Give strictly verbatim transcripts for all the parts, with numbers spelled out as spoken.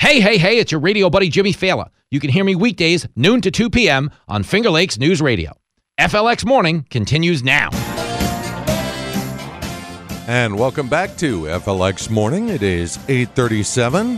Hey, hey, hey, it's your radio buddy Jimmy Fallon. You can hear me weekdays, noon to two p.m. on Finger Lakes News Radio. F L X Morning continues now. And welcome back to F L X Morning. It is eight thirty-seven.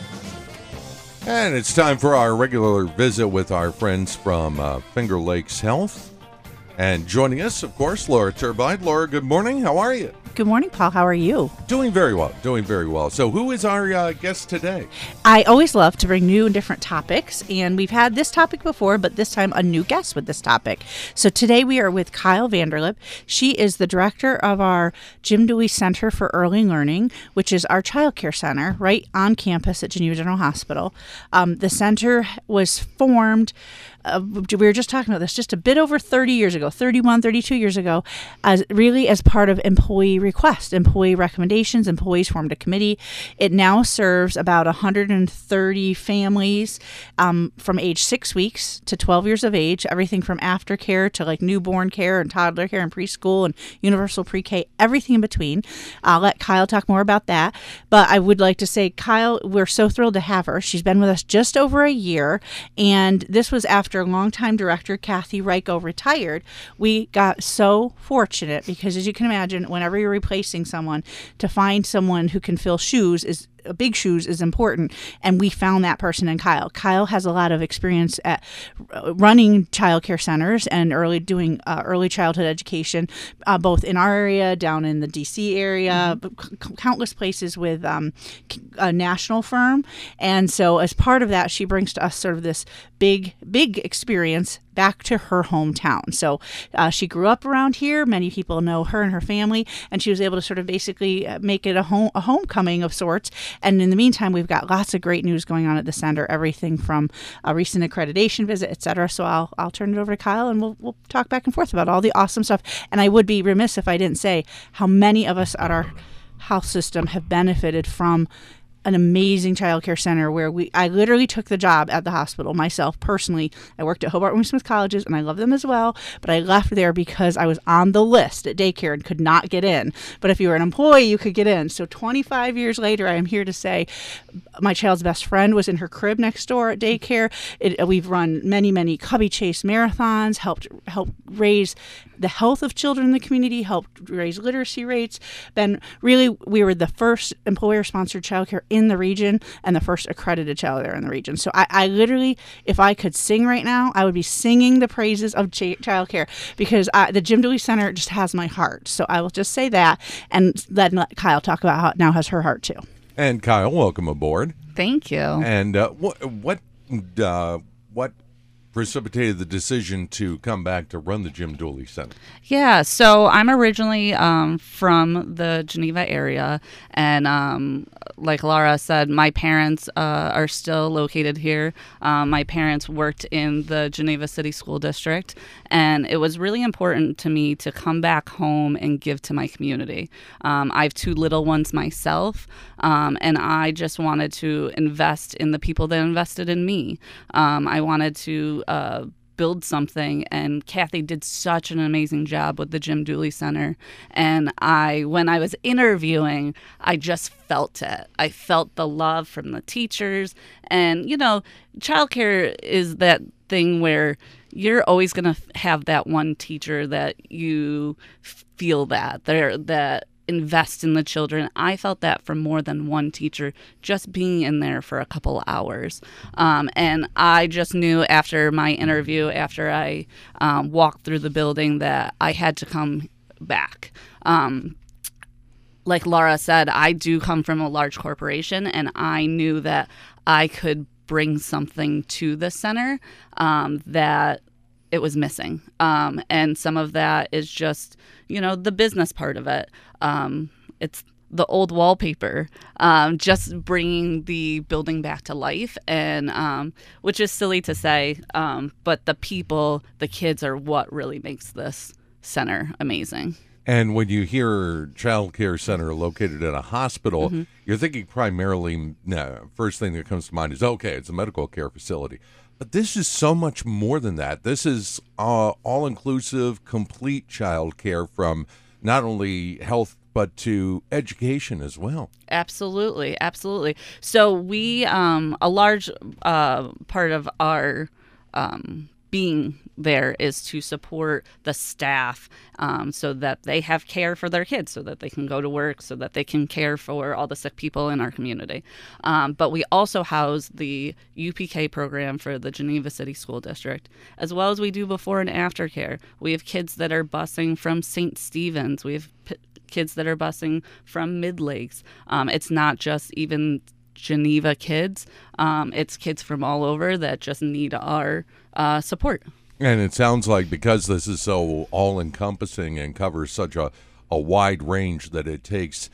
And it's time for our regular visit with our friends from uh, Finger Lakes Health. And joining us, of course, Laura Turbide. Laura, good morning. How are you? Good morning, Paul. How are you? Doing very well. Doing very well. So who is our uh, guest today? I always love to bring new and different topics, and we've had this topic before, but this time a new guest with this topic. So today we are with Kyle Vanderlip. She is the director of our Jim Dooley Center for Early Learning, which is our child care center right on campus at Geneva General Hospital. Um, the center was formed Uh, we were just talking about this just a bit over thirty years ago, thirty-one, thirty-two years ago, as really as part of employee request, employee recommendations. Employees formed a committee. It now serves about one hundred thirty families um, from age six weeks to twelve years of age, everything from aftercare to like newborn care and toddler care and preschool and universal pre-K, everything in between. I'll let Kyle talk more about that. But I would like to say, Kyle, we're so thrilled to have her. She's been with us just over a year, and this was after longtime director Kathy Ryko retired. We got so fortunate because, as you can imagine, whenever you're replacing someone, to find someone who can fill shoes is big shoes is important, and we found that person in Kyle. Kyle has a lot of experience at running child care centers and early doing uh, early childhood education, uh, both in our area, down in the D C area, mm-hmm. c- countless places with um, a national firm. And so as part of that, she brings to us sort of this big, big experience back to her hometown. So uh, she grew up around here. Many people know her and her family, and she was able to sort of basically make it a home a homecoming of sorts. And in the meantime, we've got lots of great news going on at the center, everything from a recent accreditation visit, et cetera. So I'll I'll turn it over to Kyle, and we'll we'll talk back and forth about all the awesome stuff. And I would be remiss if I didn't say how many of us at our health system have benefited from an amazing child care center where we I literally took the job at the hospital myself personally. I worked at Hobart William Smith Colleges, and I love them as well, but I left there because I was on the list at daycare and could not get in. But if you were an employee, you could get in. So twenty-five years later, I am here to say my child's best friend was in her crib next door at daycare. It, we've run many, many Cubby Chase marathons, helped help raise the health of children in the community, helped raise literacy rates. Been really, we were the first employer-sponsored childcare in the region and the first accredited childcare in the region. So I, I literally, if I could sing right now, I would be singing the praises of ch- childcare because I, the Jim Dooley Center just has my heart. So I will just say that, and then let Kyle talk about how it now has her heart too. And Kyle, welcome aboard. Thank you. And uh, what what uh, what precipitated the decision to come back to run the Jim Dooley Center? Yeah, so I'm originally um, from the Geneva area, and um, like Laura said, my parents uh, are still located here. Um, my parents worked in the Geneva City School District, and it was really important to me to come back home and give to my community. Um, I have two little ones myself, um, and I just wanted to invest in the people that invested in me. Um, I wanted to uh, build something, and Kathy did such an amazing job with the Jim Dooley Center. And I, when I was interviewing, I just felt it. I felt the love from the teachers. And, you know, childcare is that thing where you're always going to have that one teacher that you feel that they're that invest in the children. I felt that from more than one teacher just being in there for a couple hours. Um, and I just knew after my interview, after I um, walked through the building, that I had to come back. Um, like Laura said, I do come from a large corporation, and I knew that I could bring something to the center um, that it was missing. Um, and some of that is just, you know, the business part of it. Um, it's the old wallpaper, um, just bringing the building back to life, and um, which is silly to say, um, but the people, the kids are what really makes this center amazing. And when you hear child care center located at a hospital, mm-hmm. you're thinking primarily, no, first thing that comes to mind is, okay, it's a medical care facility. But this is so much more than that. This is uh, all-inclusive, complete child care, from not only health but to education as well. Absolutely, absolutely. So we, um, a large uh, part of our um, being there is to support the staff um, so that they have care for their kids, so that they can go to work, so that they can care for all the sick people in our community. Um, but we also house the U P K program for the Geneva City School District, as well as we do before and after care. We have kids that are busing from Saint Stephen's. We have p- kids that are busing from Mid Lakes. Um, it's not just even Geneva kids. Um, it's kids from all over that just need our uh, support. And it sounds like because this is so all-encompassing and covers such a, a wide range that it takes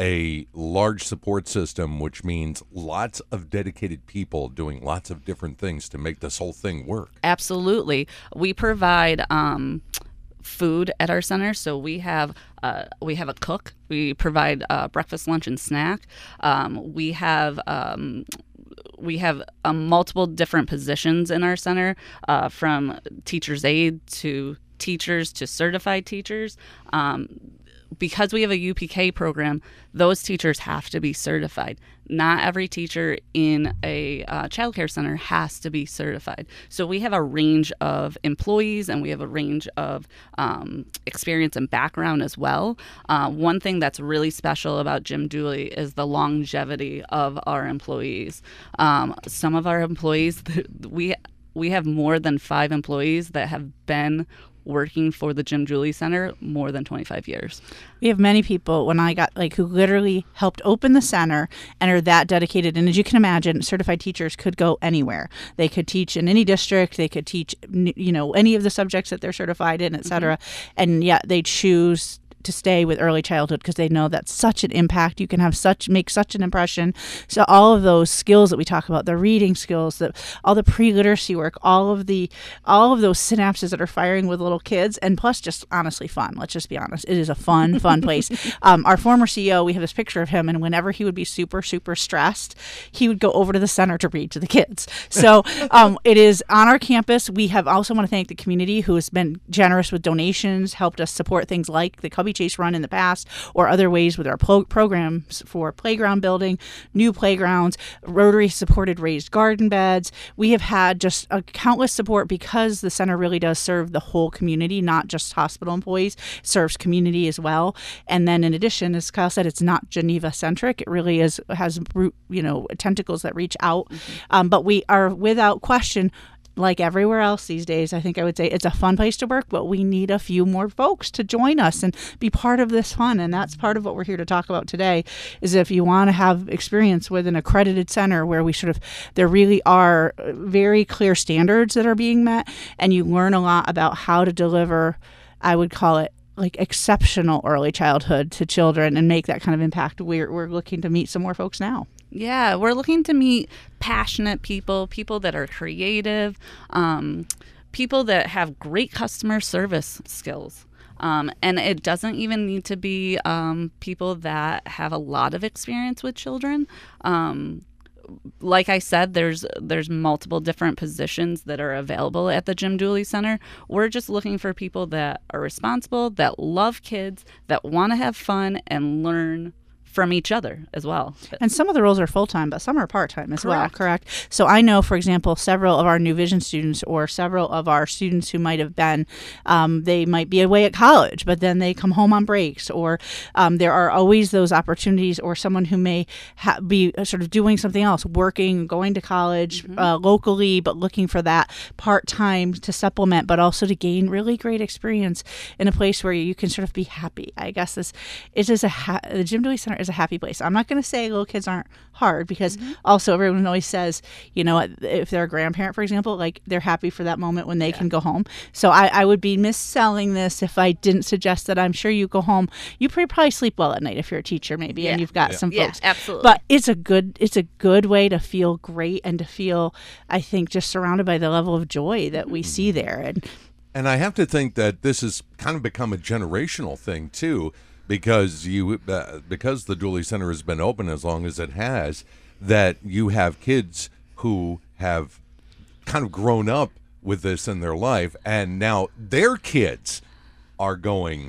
a large support system, which means lots of dedicated people doing lots of different things to make this whole thing work. Absolutely. We provide um, food at our center, so we have uh, we have a cook. We provide uh, breakfast, lunch, and snack. Um, we have um, we have um, multiple different positions in our center, uh, from teacher's aide to teachers to certified teachers. Um, because we have a U P K program, those teachers have to be certified. Not every teacher in a uh, child care center has to be certified. So we have a range of employees and we have a range of um, experience and background as well. Uh, one thing that's really special about Jim Dooley is the longevity of our employees. Um, some of our employees, we we have more than five employees that have been working for the Jim Dooley Center more than twenty-five years. We have many people when I got like who literally helped open the center and are that dedicated. And as you can imagine, certified teachers could go anywhere. They could teach in any district. They could teach, you know, any of the subjects that they're certified in, et cetera. Mm-hmm. And yet they choose to stay with early childhood because they know that's such an impact. You can have such make such an impression. So all of those skills that we talk about, the reading skills, the all the pre-literacy work, all of the all of those synapses that are firing with little kids, and plus just honestly fun. Let's just be honest. It is a fun, fun place. Um, our former C E O, we have this picture of him, and whenever he would be super, super stressed, he would go over to the center to read to the kids. So um, it is on our campus. We have also want to thank the community who has been generous with donations, helped us support things like the Cubby Chase Run in the past, or other ways with our pro- programs for playground building, new playgrounds, Rotary supported raised garden beds. We have had just a countless support because the center really does serve the whole community, not just hospital employees. It serves community as well. And then in addition, as Kyle said, it's not Geneva centric. It really is has root, you know, tentacles that reach out. Mm-hmm. Um, but we are without question, like everywhere else these days, I think I would say it's a fun place to work, but we need a few more folks to join us and be part of this fun. And that's part of what we're here to talk about today, is if you want to have experience with an accredited center where we sort of, there really are very clear standards that are being met, and you learn a lot about how to deliver, I would call it, like exceptional early childhood to children and make that kind of impact. We're, we're looking to meet some more folks now. Yeah, we're looking to meet passionate people, people that are creative, um, people that have great customer service skills. Um, and it doesn't even need to be um, people that have a lot of experience with children. Um, like I said, there's there's multiple different positions that are available at the Jim Dooley Center. We're just looking for people that are responsible, that love kids, that want to have fun and learn from each other as well. And some of the roles are full-time, but some are part-time as well, Correct. correct? So I know, for example, several of our New Vision students or several of our students who might have been, um, they might be away at college, but then they come home on breaks, or um, there are always those opportunities, or someone who may ha- be sort of doing something else, working, going to college mm-hmm. uh, locally, but looking for that part-time to supplement, but also to gain really great experience in a place where you can sort of be happy. I guess this it is a ha- the Jim Dooley Center is a happy place. I'm not going to say little kids aren't hard, because mm-hmm. also everyone always says, you know, if they're a grandparent, for example, like they're happy for that moment when they yeah. can go home. So I, I would be misselling this if I didn't suggest that. I'm sure you go home, you probably sleep well at night if you're a teacher, maybe, yeah. and you've got yeah. some folks. Yeah, absolutely. But it's a good, it's a good way to feel great and to feel, I think, just surrounded by the level of joy that we see there. And And I have to think that this has kind of become a generational thing too, because you uh, because the Dooley Center has been open as long as it has, that you have kids who have kind of grown up with this in their life, and now their kids are going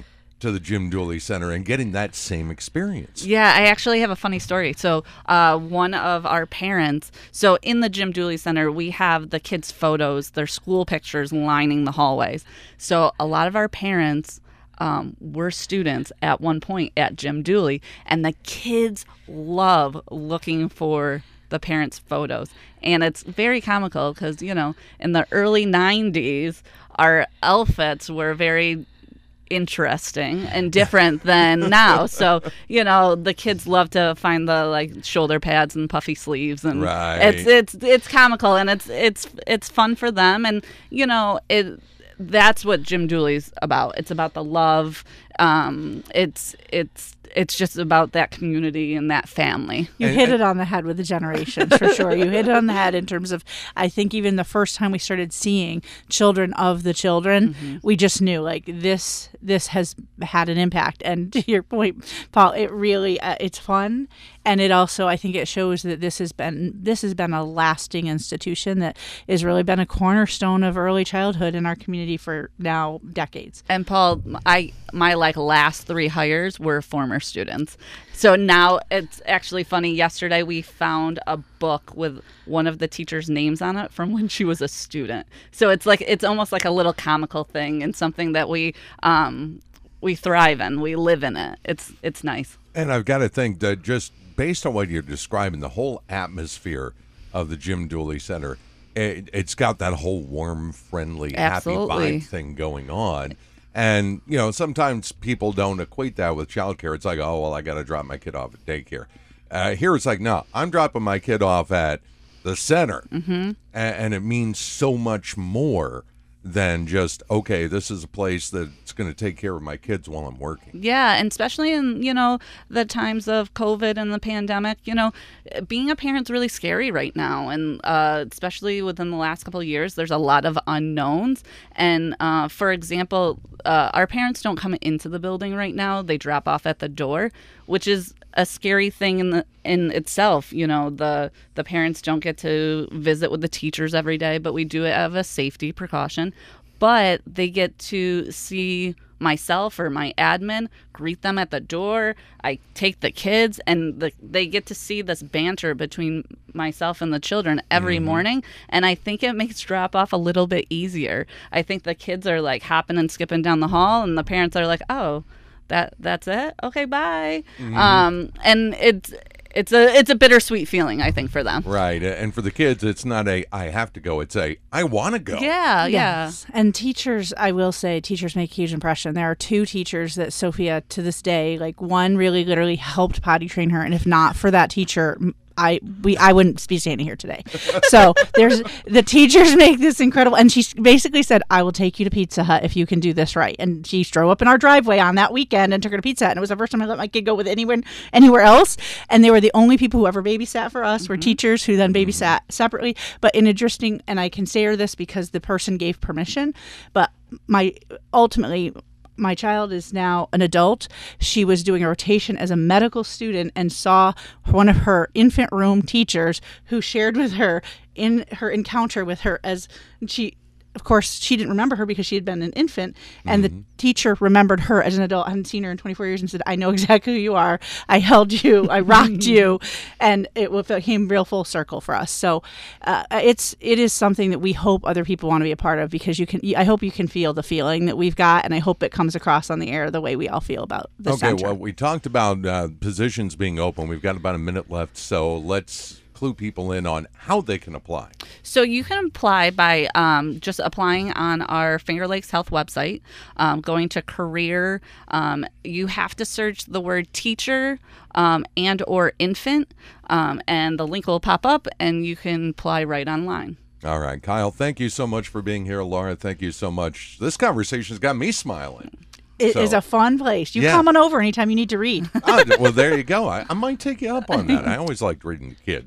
to the Jim Dooley Center and getting that same experience. Yeah, I actually have a funny story. So uh, one of our parents, so in the Jim Dooley Center, we have the kids' photos, their school pictures lining the hallways. So a lot of our parents um, were students at one point at Jim Dooley, and the kids love looking for the parents' photos. And it's very comical because, you know, in the early nineties, our outfits were very interesting and different than now. So, you know, the kids love to find the like shoulder pads and puffy sleeves, and right. it's it's it's comical, and it's it's it's fun for them, and you know, it that's what Jim Dooley's about. It's about the love. Um, it's it's it's just about that community and that family. You And- hit and- it on the head with the generations, for sure. You hit it on the head in terms of, I think even the first time we started seeing children of the children, Mm-hmm. we just knew like this this has had an impact. And to your point, Paul, it really, uh, it's fun. And it also, I think it shows that this has been this has been a lasting institution that has really been a cornerstone of early childhood in our community for now decades. And Paul, I my like last three hires were former students. So now it's actually funny. Yesterday we found a book with one of the teachers' names on it from when she was a student. So it's like it's almost like a little comical thing and something that we um, we thrive in. We live in it. It's it's nice. And I've got to think that just based on what you're describing, the whole atmosphere of the Jim Dooley Center, it, it's got that whole warm, friendly, Absolutely. happy vibe thing going on. And, you know, sometimes people don't equate that with childcare. It's like, oh, well, I got to drop my kid off at daycare. Uh, here it's like, no, I'm dropping my kid off at the center. Mm-hmm. A- and it means so much more than just, okay, this is a place that's going to take care of my kids while I'm working. Yeah, and especially in, you know, the times of COVID and the pandemic, you know, being a parent's really scary right now. And uh, especially within the last couple of years, there's a lot of unknowns. And uh, for example, uh, our parents don't come into the building right now. They drop off at the door, which is a scary thing in the in itself. You know, the the parents don't get to visit with the teachers every day, but we do it as a safety precaution. But they get to see myself or my admin greet them at the door. I take the kids, and the, they get to see this banter between myself and the children every Mm-hmm. morning. And I think it makes drop off a little bit easier. I think the kids are like hopping and skipping down the hall, and the parents are like, oh, that that's it, okay, bye. Mm-hmm. Um and it's it's a it's a bittersweet feeling, I think, for them. Right. And for the kids, it's not a, I have to go. It's a, I want to go. Yeah, yeah. Yes. And teachers, I will say, teachers make a huge impression. There are two teachers that Sophia, to this day, like one really literally helped potty train her. And if not for that teacher, I we I wouldn't be standing here today. So there's the teachers make this incredible, and she basically said, "I will take you to Pizza Hut if you can do this right." And she drove up in our driveway on that weekend and took her to Pizza Hut, and it was the first time I let my kid go with anyone anywhere else. And they were the only people who ever babysat for us were teachers who then babysat separately. But in interesting, and I can say this because the person gave permission, but my ultimately. My child is now an adult. She was doing a rotation as a medical student and saw one of her infant room teachers who shared with her in her encounter with her as she, of course, she didn't remember her because she had been an infant. And the teacher remembered her as an adult. I hadn't seen her in twenty-four years and said, I know exactly who you are. I held you. I rocked you. And it became real full circle for us. So uh, it's, it is something that we hope other people want to be a part of, because you can, I hope you can feel the feeling that we've got. And I hope it comes across on the air the way we all feel about the Okay, center. well, we talked about uh, positions being open. We've got about a minute left, so let's clue people in on how they can apply. So you can apply by um, just applying on our Finger Lakes Health website, um, going to career. Um, you have to search the word teacher um, and or infant, um, and the link will pop up, and you can apply right online. All right, Kyle, thank you so much for being here. Laura, thank you so much. This conversation's got me smiling. It So- is a fun place. You Yeah. come on over anytime you need to read. Ah, well, there you go. I, I might take you up on that. I always liked reading to kids.